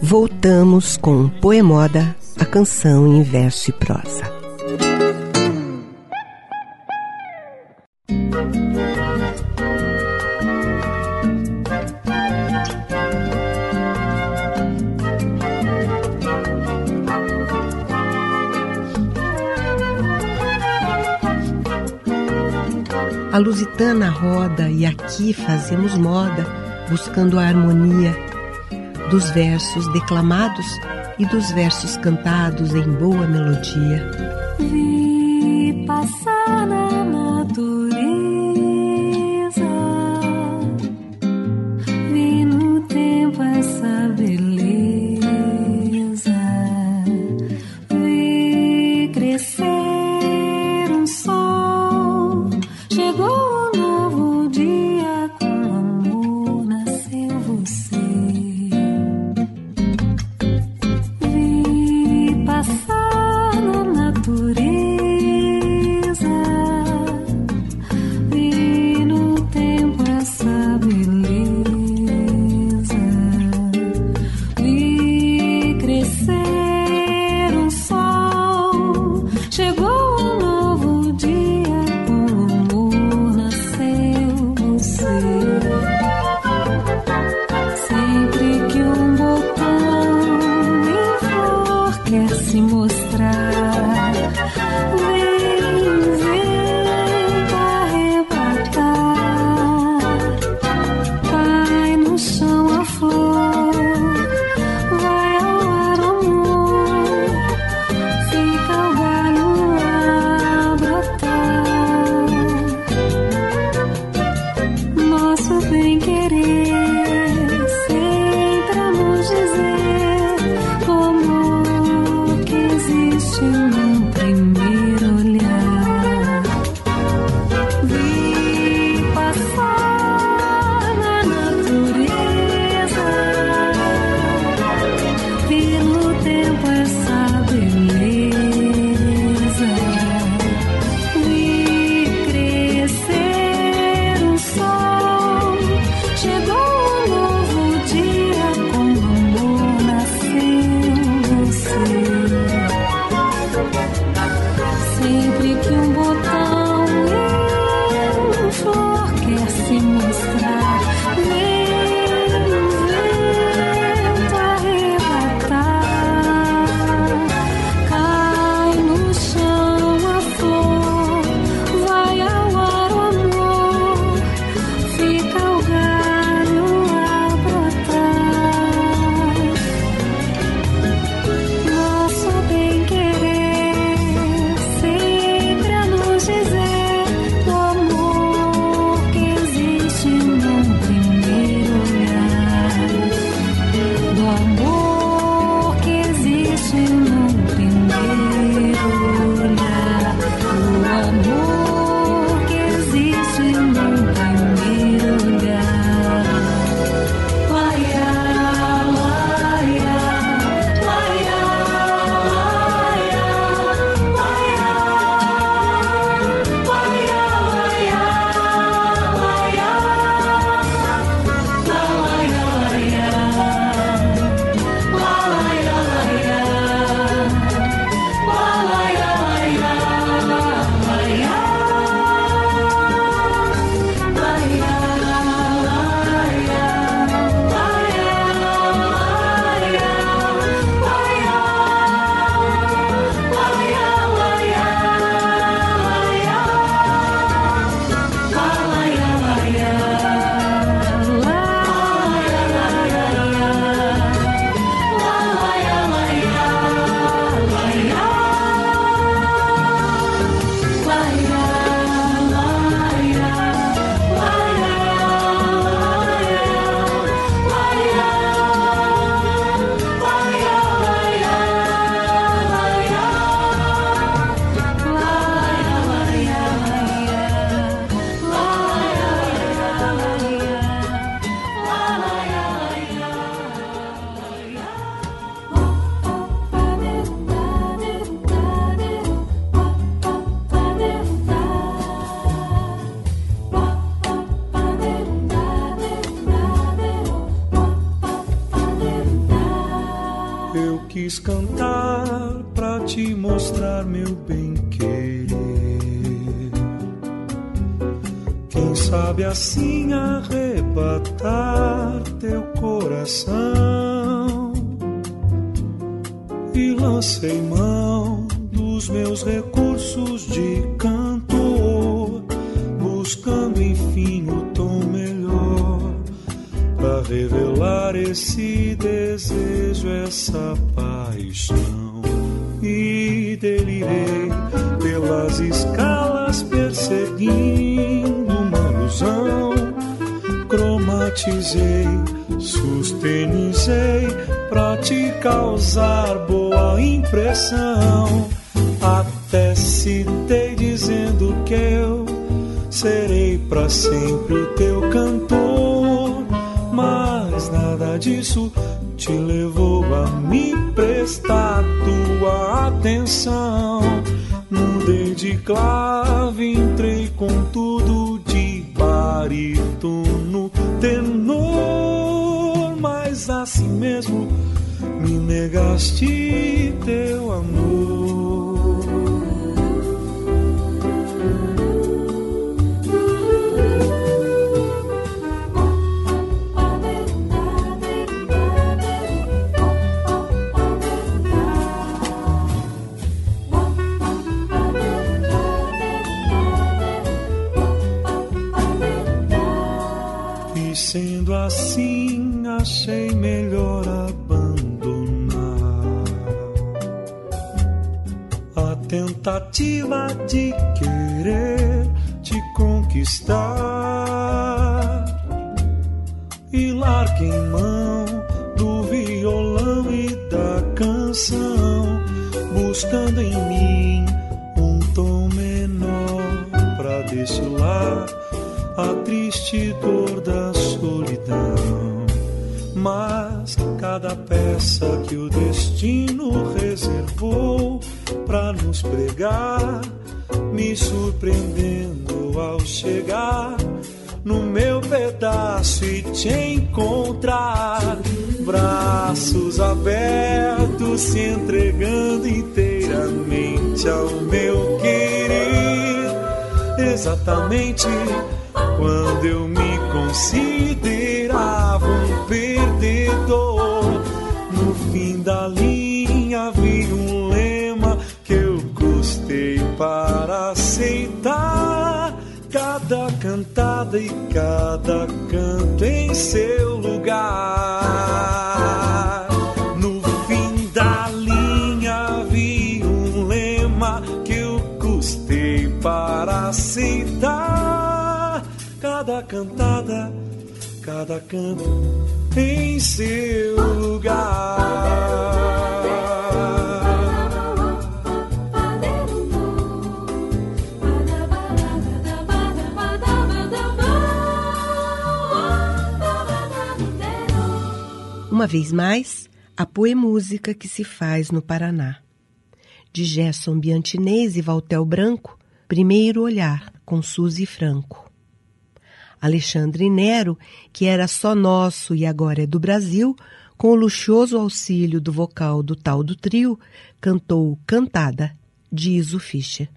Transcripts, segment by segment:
Voltamos com Poemoda, a canção em verso e prosa. A lusitana roda e aqui fazemos moda, buscando a harmonia dos versos declamados e dos versos cantados em boa melodia. Vi passar na natureza, vi no tempo essa beleza, vi crescer um sol, chegou um novo dia, com amor nasceu você. Vi passar na natureza, vi no tempo essa beleza, vi crescer um sol, chegou um novo dia, com amor nasceu você. Sempre que um botão em flor quer se mostrar, vem arrebatar. Vai no chão a flor, vai ao ar o amor, fica o galho a brotar. Nosso bem-querer, sempre vamos dizer, como que existe num primeiro olhar. Vi passar na natureza, quis cantar pra te mostrar meu bem-querer. Quem sabe assim arrebatar teu coração. E lancei mão dos meus recursos de cantor, buscando enfim o tom melhor pra revelar esse desejo, essa paixão. E delirei pelas escalas perseguindo uma ilusão. Cromatizei, sustenizei pra te causar boa impressão. Até citei dizendo que eu serei pra sempre o teu cantor. Mas nada disso te levou a me prestar tua atenção. Mudei de clave, entrei com tudo de barítono, tenor. Mas assim mesmo me negaste teu amor. Sendo assim, achei melhor abandonar a tentativa de querer te conquistar. E larguei mão do violão e da canção, buscando em mim um tom menor pra destilar a triste dor da solidão. Mas cada peça que o destino reservou pra nos pregar, me surpreendendo ao chegar no meu pedaço e te encontrar. Braços abertos, se entregando inteiramente ao meu querer. Exatamente quando eu me considerava um perdedor. No fim da linha havia um lema que eu custei para aceitar. Cada cantada e cada canto em seu lugar. No fim da linha havia um lema que eu custei para aceitar. Cada cantada, cada canto em seu lugar. Uma vez mais, a poemúsica que se faz no Paraná. De Gerson Biantinês e Valtel Branco, Primeiro Olhar, com Suzy Franco. Alexandre Nero, que era só nosso e agora é do Brasil, com o luxuoso auxílio do vocal do tal do trio, cantou Cantada, de Iso Fischer.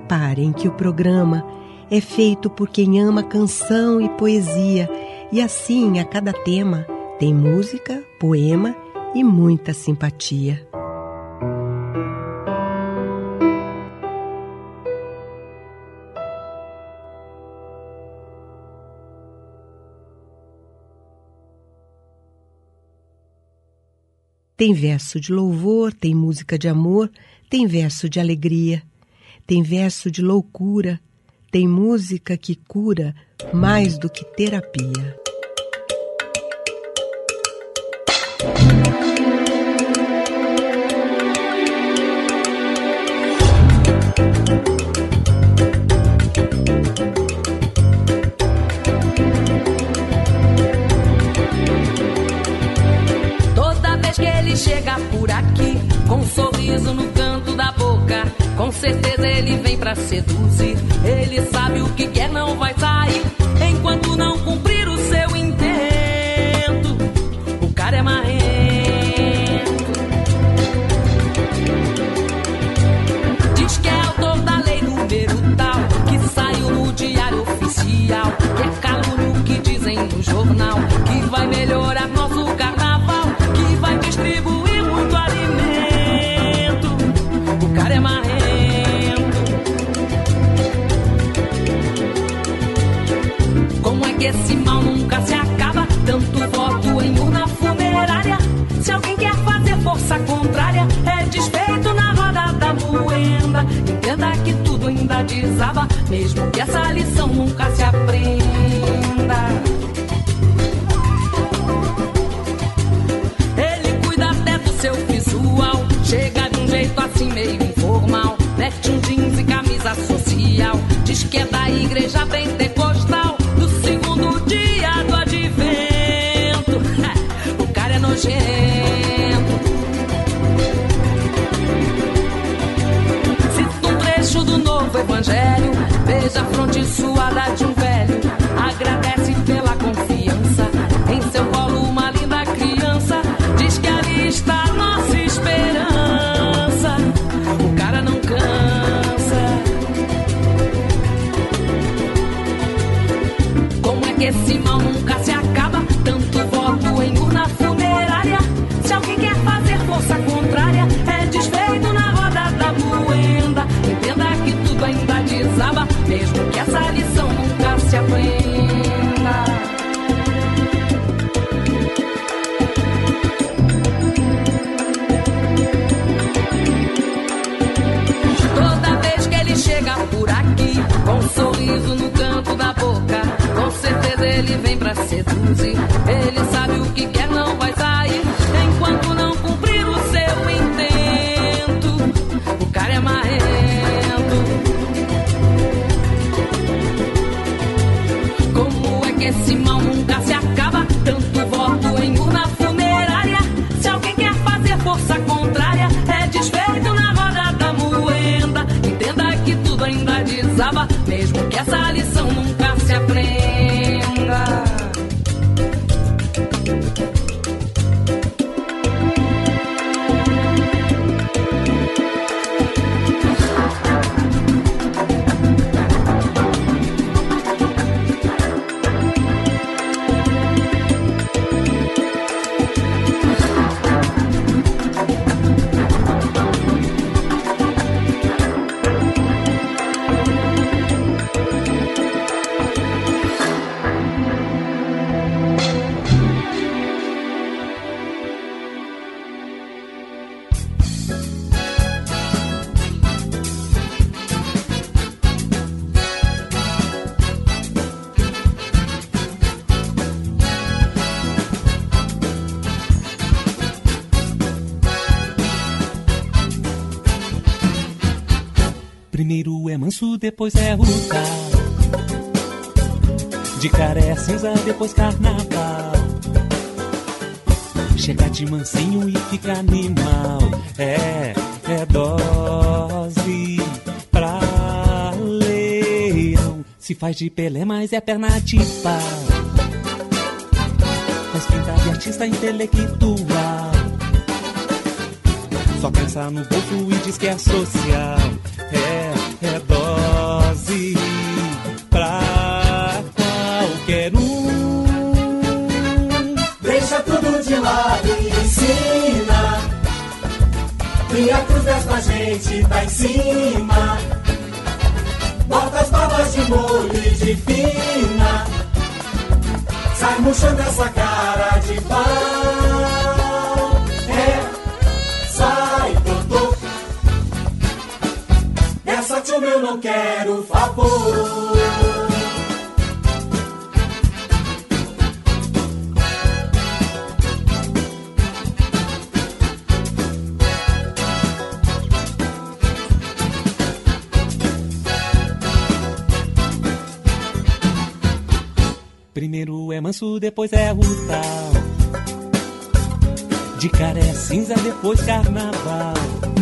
Reparem que o programa é feito por quem ama canção e poesia, e assim, a cada tema, tem música, poema e muita simpatia. Tem verso de louvor, tem música de amor, tem verso de alegria, tem verso de loucura, tem música que cura mais do que terapia. Chega por aqui, com um sorriso no canto da boca. Com certeza ele vem pra seduzir. Ele sabe o que quer, não vai sair enquanto não cumprir o seu intento. O cara é marrento. Diz que é autor da lei número tal, que saiu no diário oficial, que é calúnio que dizem no jornal, que vai melhorar nosso carnaval, que vai distribuir muito alimento. O cara é marrento. Como é que esse mal nunca se acaba? Tanto voto em urna funerária. Se alguém quer fazer força contrária, é desfeito na roda da moenda. Entenda que tudo ainda desaba, mesmo que essa lição nunca se aprenda. Seu visual chega de um jeito assim meio informal, veste um jeans e camisa social, diz que é da igreja pentecostal, do segundo dia do advento. O cara é nojento. Cita um trecho do novo evangelho, veja a fronte suada de um velho, agradece pela confiança, em seu colo uma linda criança, diz que ali está a nossa esperança. O cara não cansa. Como é que esse mal nunca se acaba? Tanto voto em urna funerária. Se alguém quer fazer força contrária, é desfeito na roda da moenda. Entenda que tudo ainda desaba, mesmo que essa lição nunca se aprenda. Chega por aqui, com um sorriso no canto da boca. Com certeza ele vem pra seduzir. Ele sabe o que quer, não vai sair enquanto não cumprir o seu intento. O cara é marrento. Como é que esse mal nunca se acaba? Tanto voto em urna funerária. Se alguém quer fazer força contrária, é desfeito na roda da moenda. Entenda que tudo ainda desaba, mesmo que essa lição nunca se aprenda. Primeiro é manso, depois é brutal. De cara é cinza, depois carnaval. Chega de mansinho e fica animal. É dose pra leão. Se faz de Pelé, mas é perna de pau. Faz pinta de artista intelectual. Só pensa no bolso e diz que é social. é dose pra qualquer um. Deixa tudo de lado e ensina, e a cruz desta gente tá em cima. Bota as babas de molho e de fina, sai murchando essa cara de pau. Sai, doutor, dessa turma eu não quero favor. Primeiro é manso, depois é o tal. De cara é cinza, depois carnaval.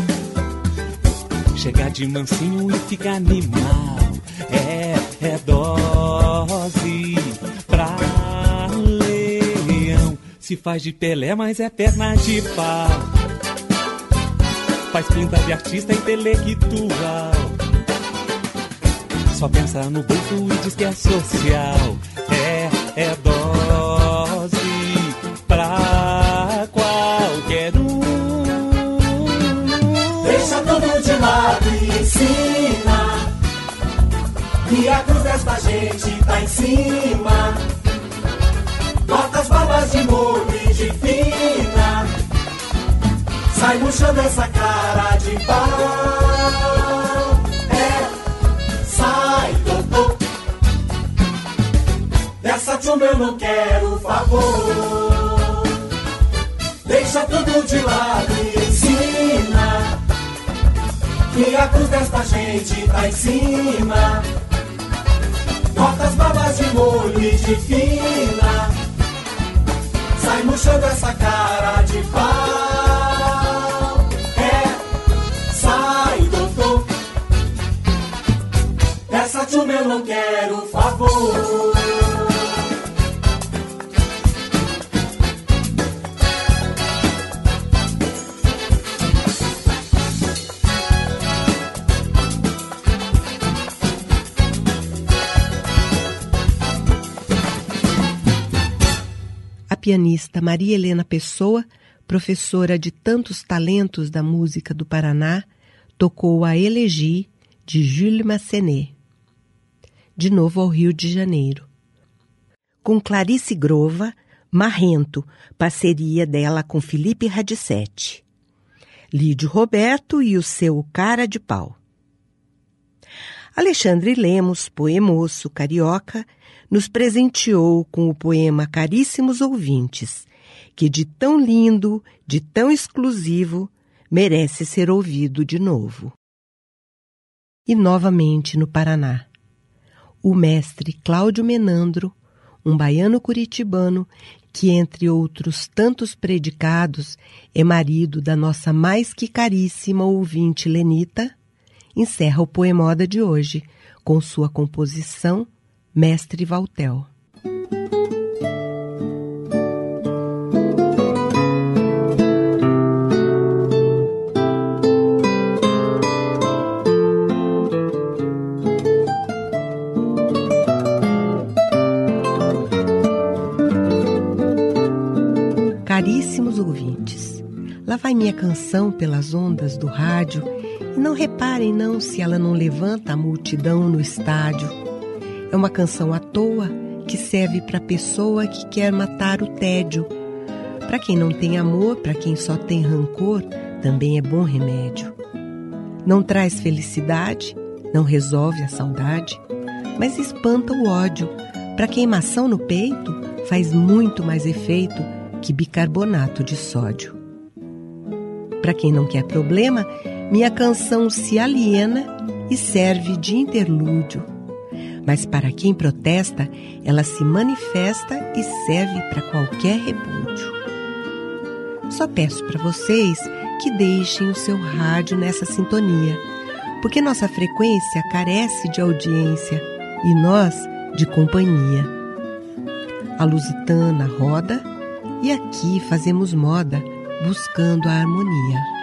Chega de mansinho e fica animal. É dose pra leão. Se faz de Pelé, mas é perna de pau. Faz pinta de artista intelectual. Só pensa no bolso e diz que é social. É dose pra qualquer um. Deixa tudo de lado e ensina, e a cruz desta gente tá em cima. Bota as babas de molho e de fina, sai murchando essa cara de pau. Sai, doutor, dessa turma eu não quero favor. Deixa tudo de lado e ensina, que a cruz desta gente tá em cima. Bota as babas de molho e de fina, sai murchando essa cara de pau. Sai, doutor, dessa turma eu não quero favor. A pianista Maria Helena Pessoa, professora de tantos talentos da música do Paraná, tocou a Elegie de Jules Massenet. De novo ao Rio de Janeiro. Com Clarice Grova, Marrento, parceria dela com Felipe Radicetti. Lídio Roberto e o seu Cara de Pau. Alexandre Lemos, poemoço carioca, nos presenteou com o poema Caríssimos Ouvintes, que de tão lindo, de tão exclusivo, merece ser ouvido de novo. E novamente no Paraná, o mestre Cláudio Menandro, um baiano curitibano que, entre outros tantos predicados, é marido da nossa mais que caríssima ouvinte Lenita, encerra o Poemoda de hoje com sua composição Mestre Valtel. Caríssimos ouvintes, lá vai minha canção pelas ondas do rádio e não reparem não se ela não levanta a multidão no estádio. É uma canção à toa que serve para pessoa que quer matar o tédio. Para quem não tem amor, para quem só tem rancor, também é bom remédio. Não traz felicidade, não resolve a saudade, mas espanta o ódio. Para queimação no peito, faz muito mais efeito que bicarbonato de sódio. Para quem não quer problema, minha canção se aliena e serve de interlúdio. Mas para quem protesta, ela se manifesta e serve para qualquer repúdio. Só peço para vocês que deixem o seu rádio nessa sintonia, porque nossa frequência carece de audiência e nós de companhia. A Lusitana roda e aqui fazemos moda buscando a harmonia.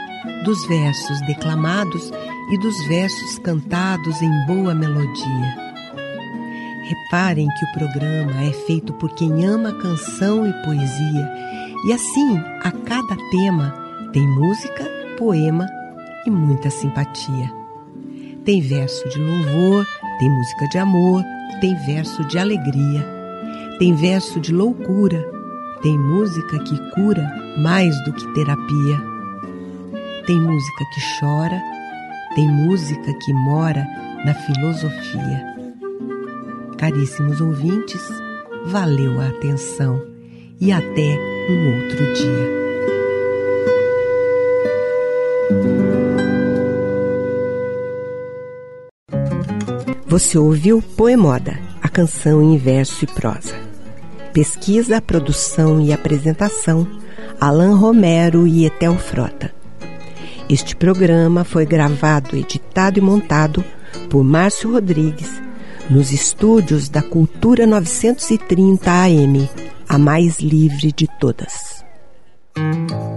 dos versos declamados e dos versos cantados em boa melodia. Reparem que o programa é feito por quem ama canção e poesia, e assim, a cada tema, tem música, poema e muita simpatia. Tem verso de louvor, tem música de amor, tem verso de alegria, tem verso de loucura, tem música que cura mais do que terapia. Tem música que chora, tem música que mora na filosofia. Caríssimos ouvintes, valeu a atenção e até um outro dia. Você ouviu Poemoda, a canção em verso e prosa. Pesquisa, produção e apresentação, Alan Romero e Etel Frota. Este programa foi gravado, editado e montado por Márcio Rodrigues, nos estúdios da Cultura 930 AM, a mais livre de todas.